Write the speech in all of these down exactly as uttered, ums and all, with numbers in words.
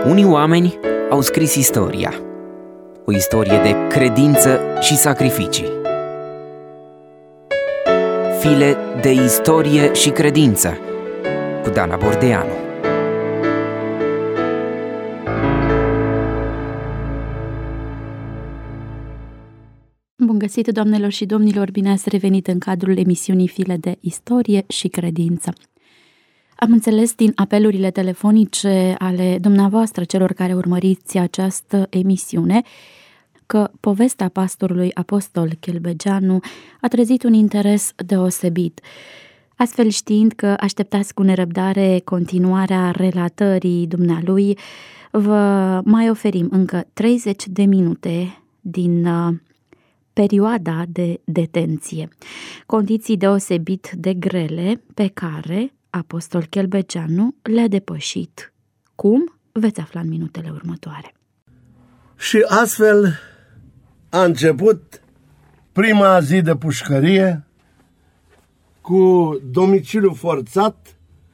Unii oameni au scris istoria, o istorie de credință și sacrificii. File de istorie și credință cu Dana Bordeanu. Bun găsit, doamnelor și domnilor, bine ați revenit în cadrul emisiunii File de istorie și credință. Am înțeles din apelurile telefonice ale dumneavoastră, celor care urmăriți această emisiune, că povestea pastorului apostol Chelbegeanu a trezit un interes deosebit. Astfel, știind că așteptați cu nerăbdare continuarea relatării dumnealui, vă mai oferim încă treizeci de minute din uh, perioada de detenție. Condiții deosebit de grele pe care apostol Chelbegeanu le-a depășit. Cum? Veți afla în minutele următoare. Și astfel a început prima zi de pușcărie cu domiciliu forțat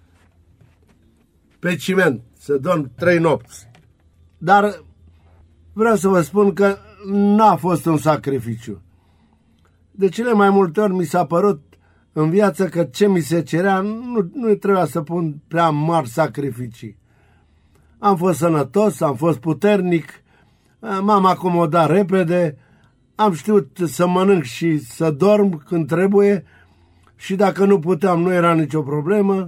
pe ciment, să dorm trei nopți. Dar vreau să vă spun că n-a fost un sacrificiu. De cele mai multe ori mi s-a părut în viață că ce mi se cerea nu, nu trebuia să pun prea mari sacrificii. Am fost sănătos, am fost puternic, m-am acomodat repede, am știut să mănânc și să dorm când trebuie și dacă nu puteam, nu era nicio problemă.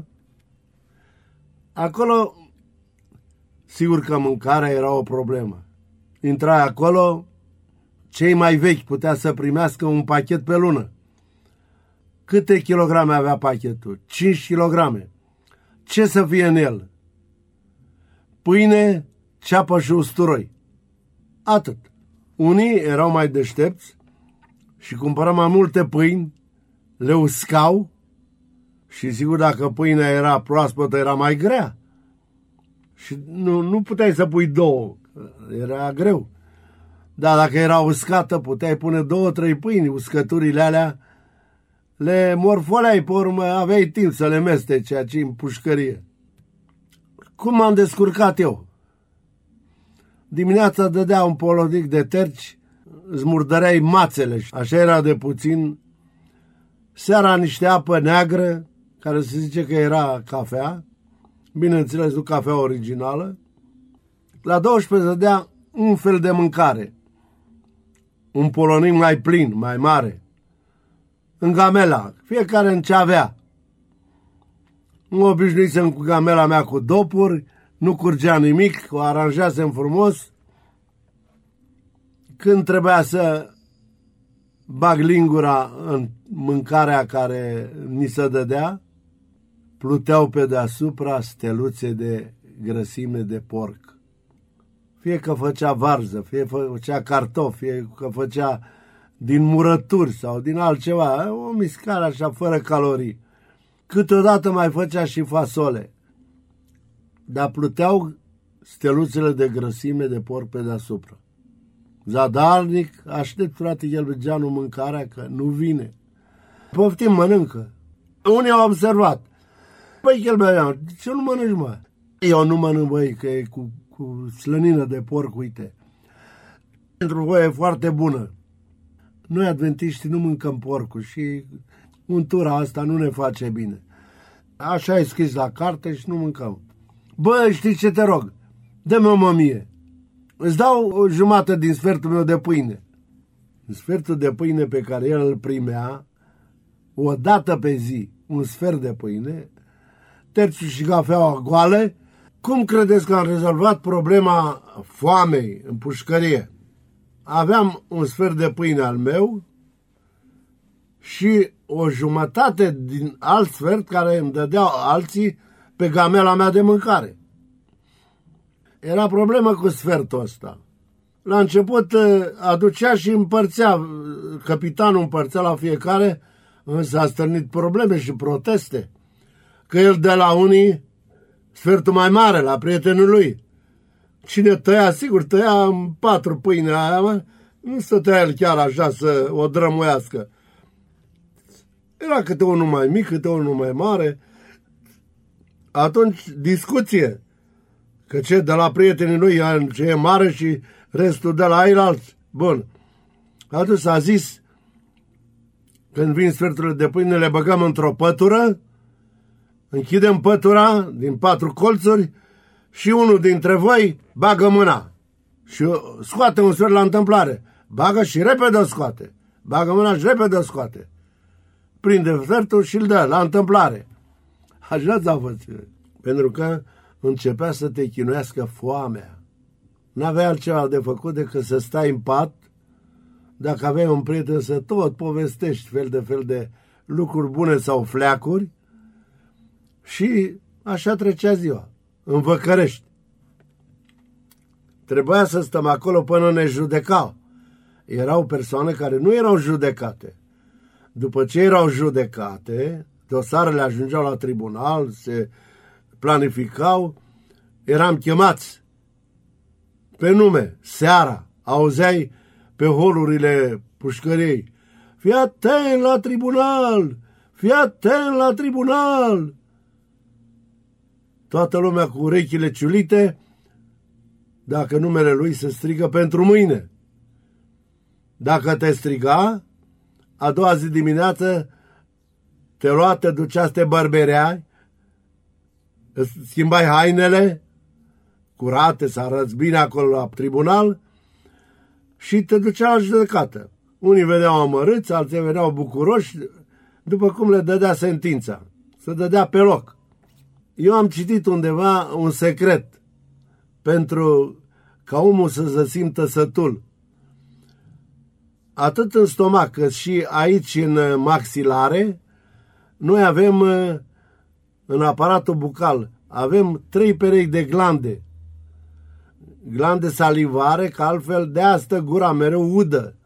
Acolo, sigur că mâncarea era o problemă. Intrai acolo, cei mai vechi putea să primească un pachet pe lună. Câte kilograme avea pachetul? cinci kilograme. Ce să fie în el? Pâine, ceapă și usturoi. Atât. Unii erau mai deștepți și cumpărau mai multe pâini, le uscau și sigur dacă pâinea era proaspătă era mai grea. Și nu, nu puteai să pui două, era greu. Dar dacă era uscată, puteai pune două, trei pâini, uscăturile alea le morfoleai, pe urmă aveai timp să le mesteci aici în pușcărie. Cum m-am descurcat eu? Dimineața dădea un polonic de terci, îți murdăreai mațele, așa era de puțin. Seara niște apă neagră, care se zice că era cafea, bineînțeles nu cafea originală. La douăsprezece dădea un fel de mâncare, un polonic mai plin, mai mare, în gamela, fiecare în ce avea. Nu obișnuisem cu gamela mea cu dopuri, nu curgea nimic, o aranjasem frumos. Când trebuia să bag lingura în mâncarea care mi se dădea, pluteau pe deasupra steluțe de grăsime de porc. Fie că făcea varză, fie făcea cartofi, fie că făcea din murături sau din altceva, o miscare așa fără calorii. Câteodată mai făcea și fasole, dar pluteau steluțele de grăsime de porc pe deasupra. Zadarnic, aștept, frate Chelbegeanu, mâncarea, că nu vine. Poftim, mănâncă. Unii au observat. Păi, Chelbegeanu, ce nu mănânci, mă? Eu nu mănânc, băi, că e cu, cu slănină de porc, uite. Pentru voi e foarte bună. Noi, adventiștii, nu mâncăm porcul și untura asta nu ne face bine. Așa e scris la carte și nu mâncăm. Bă, știi ce te rog? Dă-mi o mămie. Îți dau o jumătate din sfertul meu de pâine. Sfertul de pâine pe care el îl primea, o dată pe zi, un sfert de pâine, terciul și cafeaua goale. Cum credeți că am rezolvat problema foamei în pușcărie? Aveam un sfert de pâine al meu și o jumătate din alt sfert care îmi dădeau alții pe gamela mea de mâncare. Era problemă cu sfertul ăsta. La început aducea și împărțea, capitanul împărțea la fiecare, însă a stârnit probleme și proteste, că el dă la unii sfertul mai mare, la prietenul lui. Cine tăia, sigur, tăia în patru pâine aia, mă, nu stătea el chiar așa să o drămuiască. Era câte unul mai mic, câte unul mai mare. Atunci, discuție. Că ce, de la prietenii lui, ce e mare și restul de la ei alți. Bun. Atunci a zis, când vin sferturile de pâine, le băgăm într-o pătură, închidem pătura din patru colțuri și unul dintre voi bagă mâna și scoate un sfert la întâmplare. Bagă și repede o scoate. Bagă mâna și repede o scoate. Prinde sfertul și îl dă la întâmplare. Așa ți-a fost. Pentru că începea să te chinuiască foamea. N-avea altceva de făcut decât să stai în pat. Dacă aveai un prieten, să tot povestești fel de fel de lucruri bune sau fleacuri. Și așa trecea ziua, în Văcărești. Trebuia să stăm acolo până ne judecau. Erau persoane care nu erau judecate. După ce erau judecate, dosarele ajungeau la tribunal, se planificau, eram chemați pe nume, seara, auzeai pe holurile pușcăriei: fii atent la tribunal, fii atent la tribunal. Toată lumea cu urechile ciulite, dacă numele lui se strigă pentru mâine. Dacă te striga, a doua zi dimineață te lua, te ducea să te bărbereai, îți schimbai hainele curate, să arăți bine acolo la tribunal și te ducea la judecată. Unii veneau amărâți, alții veneau bucuroși, după cum le dădea sentința. Se dădea pe loc. Eu am citit undeva un secret pentru ca omul să se simtă sătul. Atât în stomac cât și aici în maxilare, noi avem în aparatul bucal, avem trei perechi de glande. Glande salivare, că altfel de asta gura mereu udă.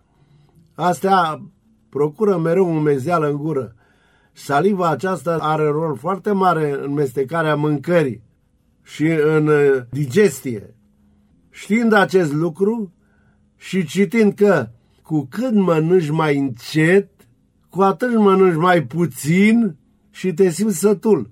Astea procură mereu umezeală în gură. Saliva aceasta are rol foarte mare în mestecarea mâncării și în digestie. Știind acest lucru și citind că cu cât mănânci mai încet, cu atât mănânci mai puțin și te simți sătul.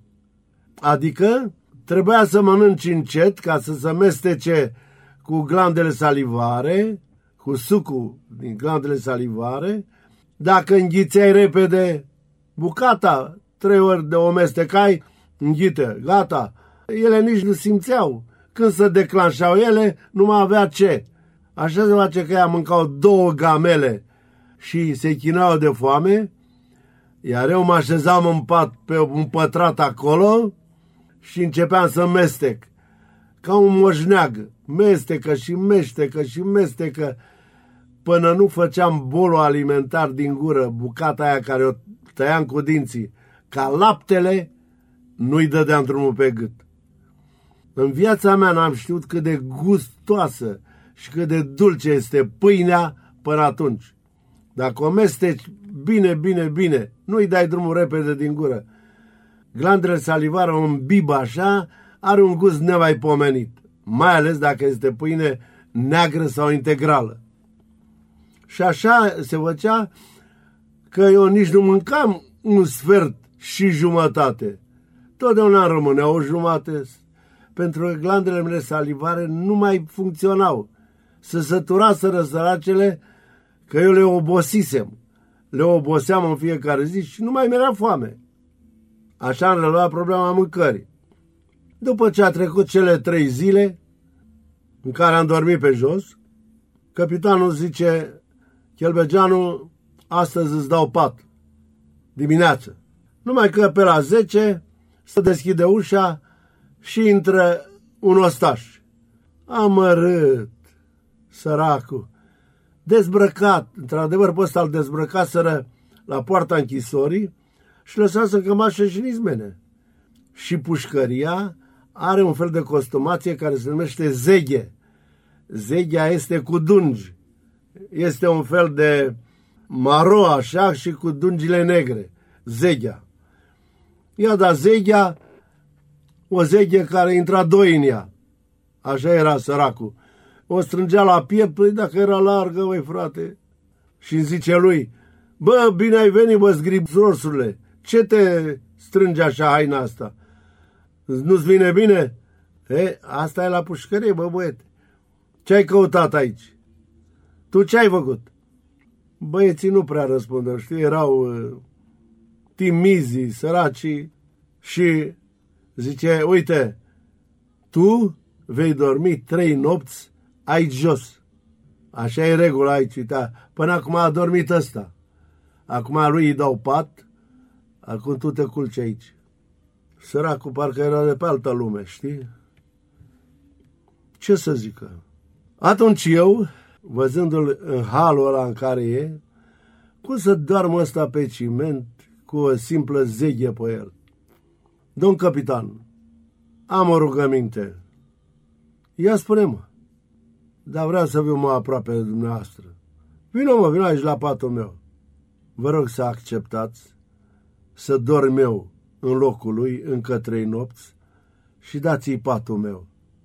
Adică trebuia să mănânci încet ca să se mestece cu glandele salivare, cu sucul din glandele salivare. Dacă înghițeai repede bucata, trei ori de o mestecai, înghite, gata. Ele nici nu simțeau. Când se declanșau ele, nu mai avea ce. Așa se face că ea mâncau două gamele și se chinuiau de foame, iar eu mă așezam în pat pe un pătrat acolo și începeam să mestec. Ca un moșneag, mestecă și mestecă și mestecă, până nu făceam bolul alimentar din gură, bucata aia care o tăiam cu dinții, ca laptele, nu-i dădeam drumul pe gât. În viața mea n-am știut cât de gustoasă și cât de dulce este pâinea până atunci. Dacă o mesteci bine, bine, bine, nu-i dai drumul repede din gură. Glandele salivare o îmbibă așa, are un gust nemaipomenit, mai ales dacă este pâine neagră sau integrală. Și așa se făcea că eu nici nu mâncam un sfert și jumătate. Totdeauna rămânea o jumătate, pentru că glandele mele salivare nu mai funcționau. Se săturaseră săracele că eu le obosisem. Le oboseam în fiecare zi și nu mai mi-era foame. Așa am reluat problema mâncării. După ce a trecut cele trei zile în care am dormit pe jos, capitanul zice: Chelbegeanu, astăzi îți dau pat, dimineață. Numai că pe la zece se deschide ușa și intră un ostaș. Amărât, săracul, dezbrăcat, într-adevăr pe ăsta îl dezbrăcaseră la poarta închisorii și lăsase cămașă și nizmene. Și pușcăria are un fel de costumație care se numește zeghe. Zeghea este cu dungi. Este un fel de maro așa și cu dungile negre. Zeghea. I-a dat zeghea, o zeghe care intra doi în ea. Așa era săracul. O strângea la piept, păi dacă era largă, băi frate. Și îmi zice lui: bă, bine ai venit, bă, zgripsorsurile. Ce te strânge așa haina asta? Nu-ți vine bine? E, asta e la pușcărie, bă, băiete. Ce-ai căutat aici? Tu ce-ai făcut? Băieții nu prea răspundeau, știi, erau uh, timizii, săracii și zice, uite, tu vei dormi trei nopți aici jos. Așa e regula aici, uite, până acum a dormit ăsta. Acum lui îi dau pat, acum tu te culci aici. Săracul parcă era de pe altă lume, știi? Ce să zică? Atunci eu, văzându-l în halul ăla în care e, cum să doarmă ăsta pe ciment cu o simplă zeghie pe el? Domn capitan, am o rugăminte. Ia spune-mă, dar vreau să viu mai aproape de dumneavoastră. Vino mă, vino aici la patul meu. Vă rog să acceptați să dorm eu în locul lui încă trei nopți și dați-i patul meu.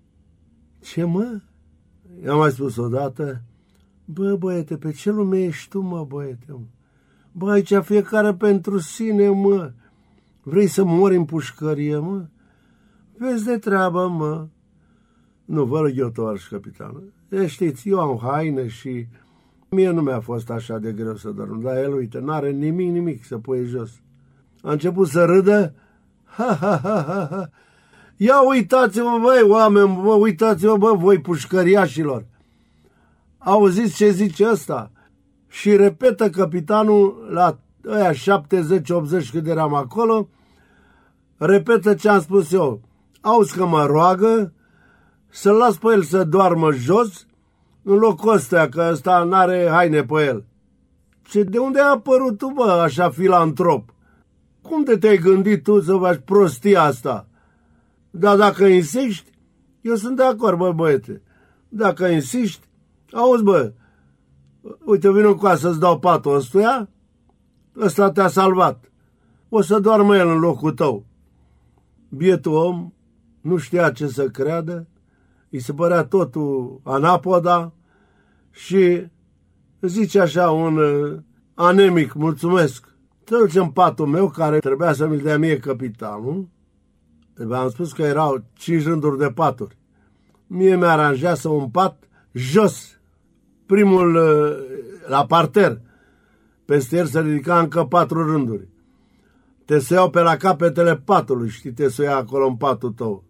Ce mă? I-am mai spus odată, bă, băiete, pe ce lume ești tu, mă, băiete? Mă? Bă, aici fiecare pentru sine, mă. Vrei să mori în pușcărie, mă? Vezi de treabă, mă. Nu, vă rog eu, tovarăș capitan. E, știți, eu am haine și mie nu mi-a fost așa de greu să dorm. Dar el, uite, n-are nimic, nimic să pui jos. A început să râdă. Ha, ha, ha, ha, ha. Ia uitați-vă, băi, oameni, bă, uitați-vă, bă, voi pușcăriașilor. Auziți ce zice ăsta? Și repetă capitanul la ăia șaptezeci optzeci cât eram acolo, repetă ce am spus eu. Auzi că mă roagă să-l las pe el să doarmă jos în locul ăsta, că ăsta n-are haine pe el. Ce, de unde ai apărut tu, bă, așa filantrop? Cum de te-ai gândit tu să faci prostia asta? Dar dacă insiști, eu sunt de acord, bă, băiete. Dacă insiști, auzi, bă, uite, vin încoa să-ți dau patul ăstuia, ăsta te-a salvat. O să doarmă el în locul tău. Bietul om nu știa ce să creadă, îi se părea totul anapoda și zice așa un uh, anemic, mulțumesc. Te duci în patul meu, care trebuia să mi-l dea mie capitanul. Am spus că erau cinci rânduri de paturi. Mie mi-a aranjat să un pat jos, primul uh, la parter. Peste el se ridica încă patru rânduri. Te să iau pe la capetele patului, știi, te să iau acolo în patul tău.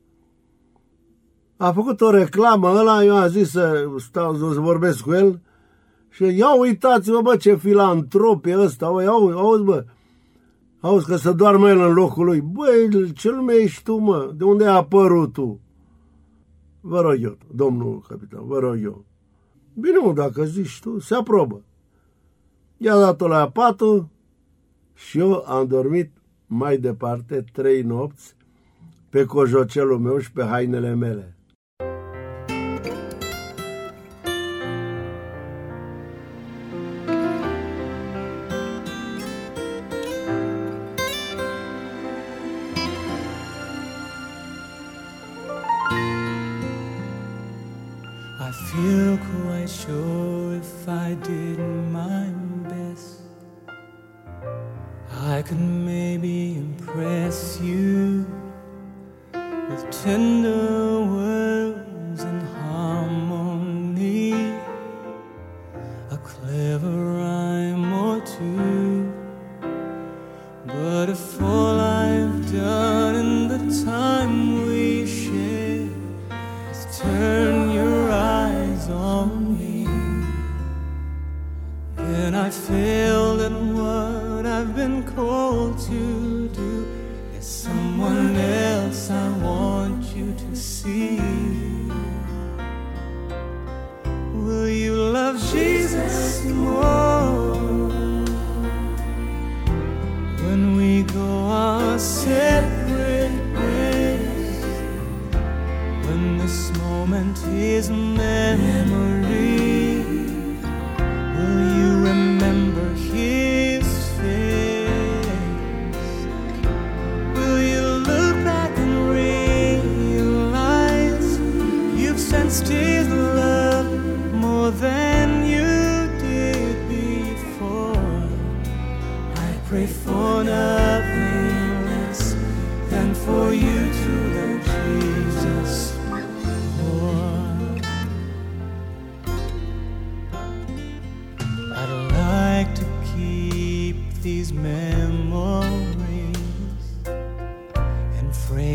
A făcut o reclamă ăla, eu am zis să stau să vorbesc cu el și ia uitați-vă, bă, ce filantrop e ăsta, bă, ia, auzi, bă, auzi că să doarmă el în locul lui. Băi, ce lume ești tu, mă? De unde ai apărut tu? Vă rog eu, domnul capitan, vă rog eu. Bine, mă, dacă zici tu, se aprobă. I-a dat-o la patul și eu am dormit mai departe trei nopți pe cojocelul meu și pe hainele mele. I feel quite sure if I did my best, I could maybe impress you with tender words and harmony, a clever rhyme or two. But if all I've done in the time we shared is turn your eyes on me, then I failed at what I've been called to do. There's someone else I want you to see. Will you love Jesus more when we go our separate ways? When this moment is memory, will you remember His face? Will you look back and realize you've sensed His love more than you did before? I pray for nothing less than for you to love Jesus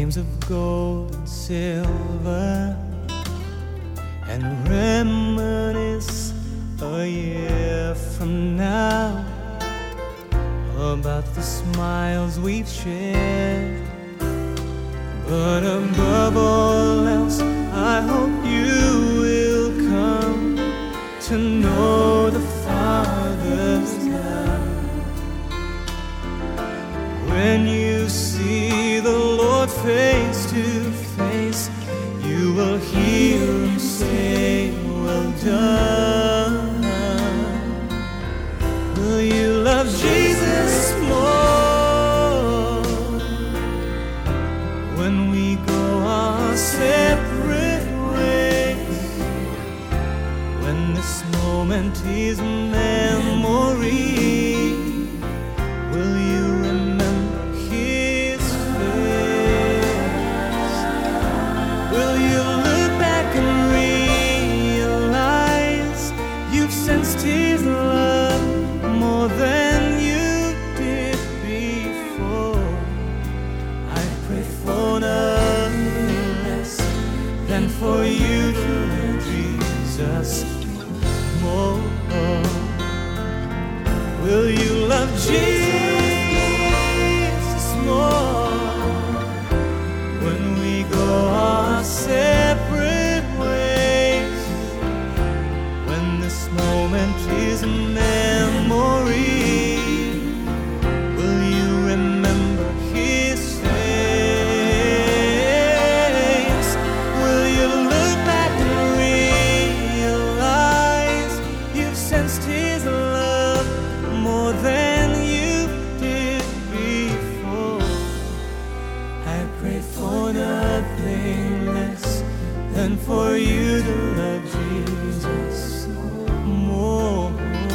streams of gold and silver, and reminisce a year from now about the smiles we've shared. But above all else, I hope you will come to know the Father's love. When you see the Lord face to face, you will hear Him say, well done. Will you love Jesus more when we go our separate ways? When this moment is memory, will you remember His face? Will you look back and realize you've sensed His love more than you did before? I pray for nothing less than for you to love Jesus more. Will you love Jesus more when we go our separate ways? When this moment is a memory, will you remember His face? Will you look back and realize you've sensed His love more than you did before? I pray for nothing less than for you to love Jesus more.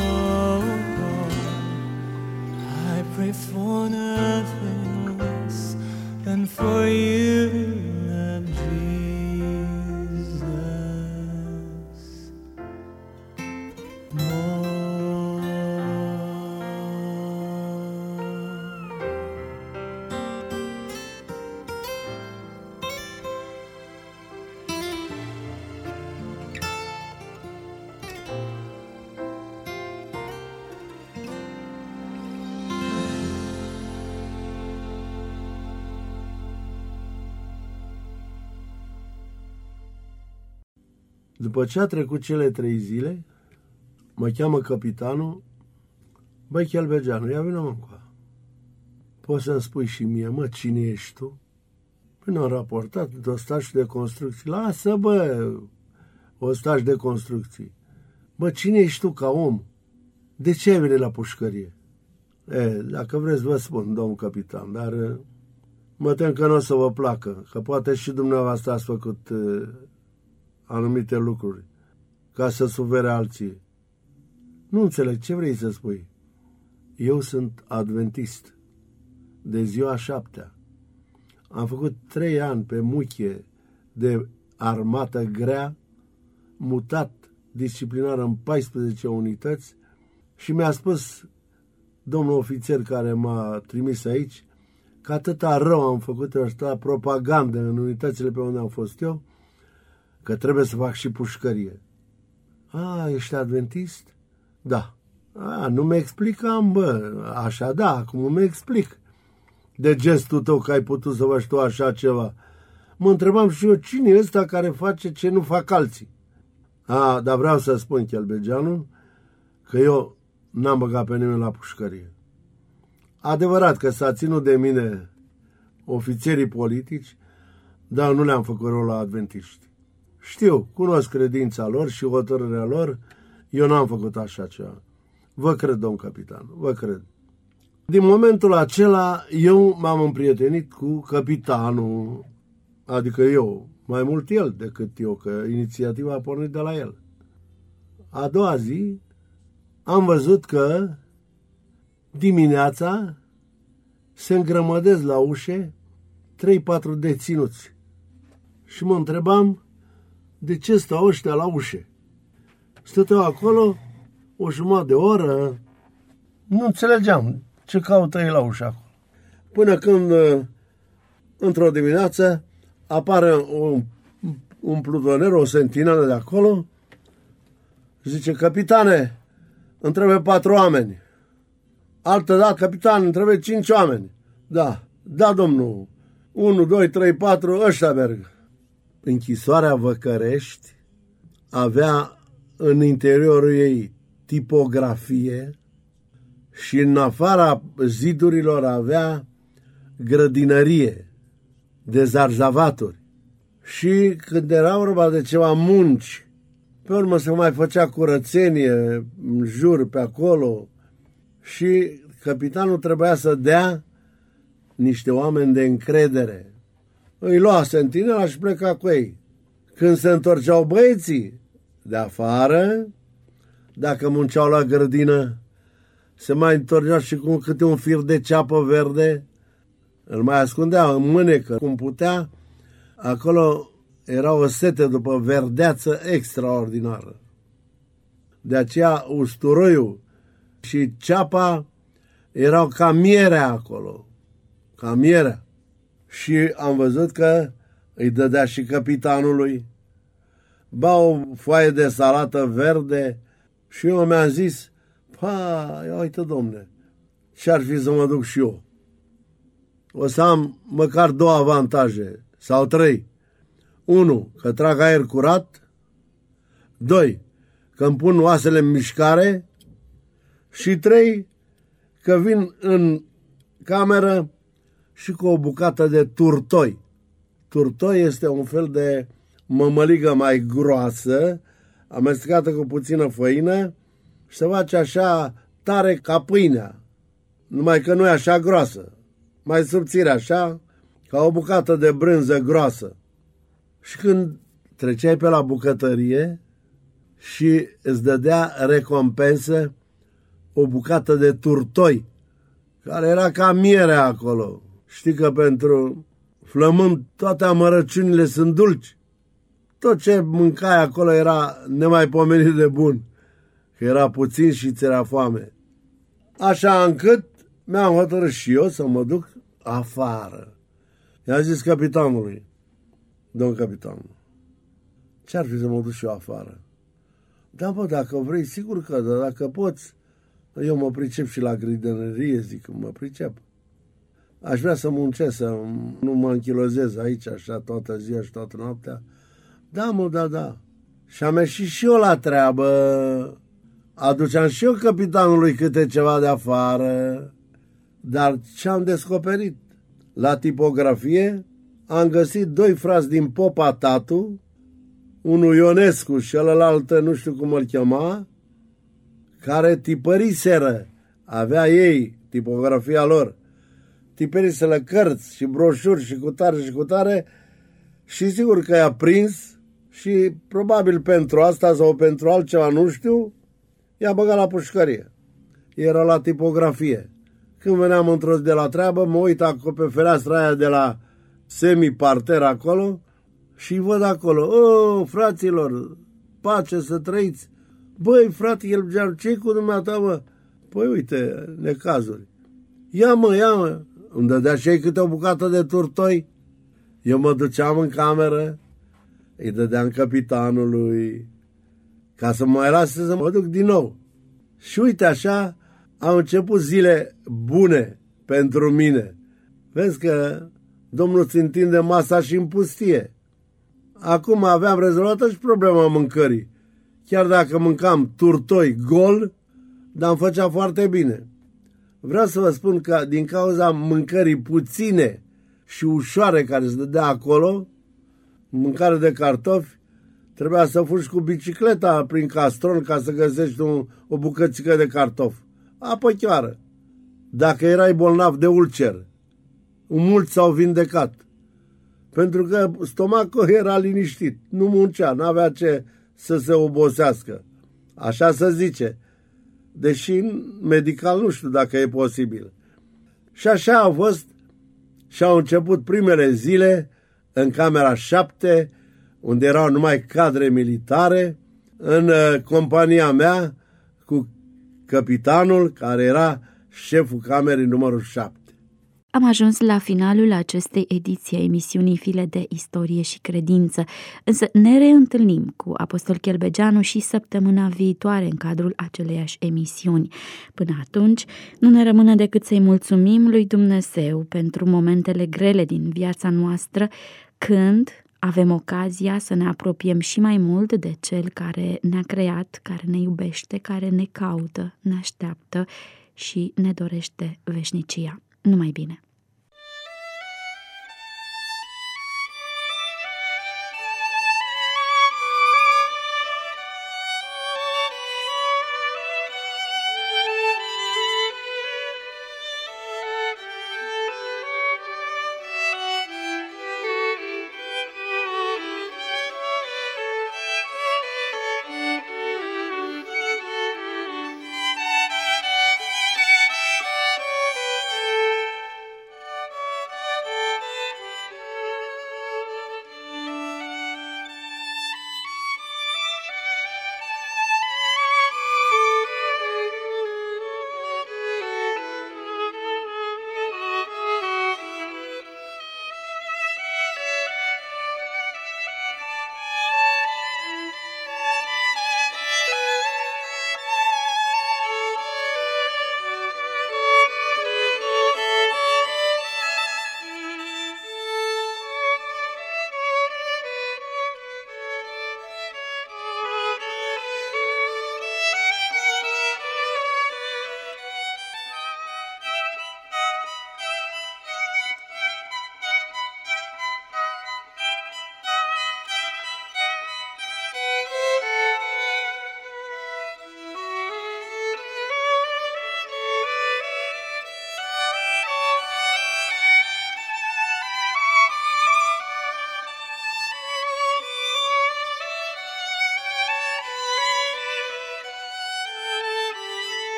I pray for nothing less than for you to love Jesus more. După ce a trecut cele trei zile, mă cheamă capitanul, băi, Chelbegeanu, ia vină mă încoa. Poți să-mi spui și mie, mă, cine ești tu? Până am raportat de ostaș de construcții. Lasă, bă, ostaș de construcții. Bă, cine ești tu ca om? De ce ai venit la pușcărie? E, dacă vreți vă spun, domn capitan, dar mă tem că nu o să vă placă, că poate și dumneavoastră ați făcut uh, anumite lucruri ca să sufere alții. Nu înțeleg, ce vrei să spui? Eu sunt adventist de ziua șaptea. Am făcut trei ani pe muchie de armată grea, mutat disciplinar în paisprezece unități și mi-a spus domnul ofițer care m-a trimis aici că atâta rău am făcut, atâta propagandă în unitățile pe unde am fost eu, că trebuie să fac și pușcărie. A, ești adventist? Da. A, nu mi explicam, bă, așa da, acum mi explic de gestul tău că ai putut să faci tu așa ceva. Mă întrebam și eu, cine e ăsta care face ce nu fac alții? A, dar vreau să spun, Chelbegeanu, că eu n-am băgat pe nimeni la pușcărie. Adevărat că s-a ținut de mine ofițerii politici, dar nu le-am făcut rău la adventiști. Știu, cunosc credința lor și hotărârea lor, eu n-am făcut așa ceva. Vă cred, domn capitan, vă cred. Din momentul acela, eu m-am împrietenit cu capitanul, adică eu, mai mult el decât eu, că inițiativa a pornit de la el. A doua zi am văzut că dimineața se îngrămădesc la ușe trei patru deținuți și mă întrebam de ce stau ăștia la ușe. Stăteau acolo o jumătate de oră, nu înțelegeam ce caută ei la ușă acolo. Până când într-o dimineață, apare un, un plutoner, o sentinelă de acolo, zice, capitane, îmi trebuie patru oameni. Altă dată, capitan, îmi trebuie cinci oameni. Da, da, domnul, unu, doi, trei, patru, ăștia merg. Închisoarea Văcărești avea în interiorul ei tipografie și în afara zidurilor avea grădinărie de zarzavaturi. Și când era vorba de ceva munci, pe urmă se mai făcea curățenie în jur pe acolo și capitanul trebuia să dea niște oameni de încredere. Îi lua sentinela și pleca cu ei. Când se întorceau băieții de afară, dacă munceau la grădină, se mai întorceau și cu câte un fir de ceapă verde, îl mai ascundea în mânecă cum putea. Acolo era o sete după verdeață extraordinară. De aceea usturoiul și ceapa erau ca mierea acolo, ca mierea. Și am văzut că îi dădea și capitanului, ba o foaie de salată verde și eu mi-am zis, pa, ia uite, domne, ce-ar fi să mă duc și eu? O să am măcar două avantaje, sau trei. Unu, că trag aer curat. Doi, că îmi pun oasele în mișcare. Și trei, că vin în cameră și cu o bucată de turtoi. Turtoi este un fel de mămăligă mai groasă, amestecată cu puțină făină și se face așa tare ca pâinea, numai că nu e așa groasă, mai subțire așa, ca o bucată de brânză groasă. Și când treceai pe la bucătărie și îți dădea recompensă o bucată de turtoi, care era ca mierea acolo. Știi că pentru flământ toate amărăciunile sunt dulci. Tot ce mâncai acolo era nemaipomenit de bun, că era puțin și ți era foame. Așa încât mi-am hotărât și eu să mă duc afară. I-a zis capitanului, domn capitan, ce-ar fi să mă duc și eu afară? Da, bă, dacă vrei, sigur că da, dacă poți. Eu mă pricep și la grădinărie, zic că mă pricep. Aș vrea să muncesc, să nu mă închilozez aici așa toată ziua și toată noaptea. Da, mă, da, da. Și am ieșit și eu la treabă. Aduceam și eu capitanului câte ceva de afară. Dar ce-am descoperit? La tipografie am găsit doi frați din Popa Tatu, unul Ionescu și celălalt nu știu cum îl chema, care tipăriseră, avea ei tipografia lor, tipăriseră cărți și broșuri și cu tare și cu tare și sigur că i-a prins și probabil pentru asta sau pentru altceva, nu știu, i-a băgat la pușcărie. Era la tipografie. Când veneam într-o zi de la treabă, mă uit acolo pe fereastra aia de la semi-parter acolo și văd acolo, o, fraților, pace să trăiți. Băi, frate, el ce-i cu dumneata, mă? Păi uite, necazuri. Ia mă, ia mă. Îmi dădea și ei câte o bucată de turtoi. Eu mă duceam în cameră, îi dădeam capitanului, ca să mă mai lase să mă duc din nou. Și uite așa, au început zile bune pentru mine. Vezi că Domnul îți întinde masa și în pustie. Acum aveam rezolvată și problema mâncării. Chiar dacă mâncam turtoi gol, dar îmi făcea foarte bine. Vreau să vă spun că din cauza mâncării puține și ușoare care se dădea acolo, mâncare de cartofi, trebuia să fugi cu bicicleta prin castron ca să găsești un, o bucățică de cartofi. Apă chiară. Dacă erai bolnav de ulcer, mulți s-au vindecat. Pentru că stomacul era liniștit, nu muncea, n-avea ce să se obosească. Așa se zice. Deși medical nu știu dacă e posibil. Și așa a fost și au început primele zile în camera șapte, unde erau numai cadre militare, în compania mea cu capitanul care era șeful camerei numărul șapte. Am ajuns la finalul acestei ediții a emisiunii File de Istorie și Credință, însă ne reîntâlnim cu Apostol Chelbegeanu și săptămâna viitoare în cadrul aceleiași emisiuni. Până atunci, nu ne rămâne decât să-i mulțumim lui Dumnezeu pentru momentele grele din viața noastră, când avem ocazia să ne apropiem și mai mult de Cel care ne-a creat, care ne iubește, care ne caută, ne așteaptă și ne dorește veșnicia. Numai bine!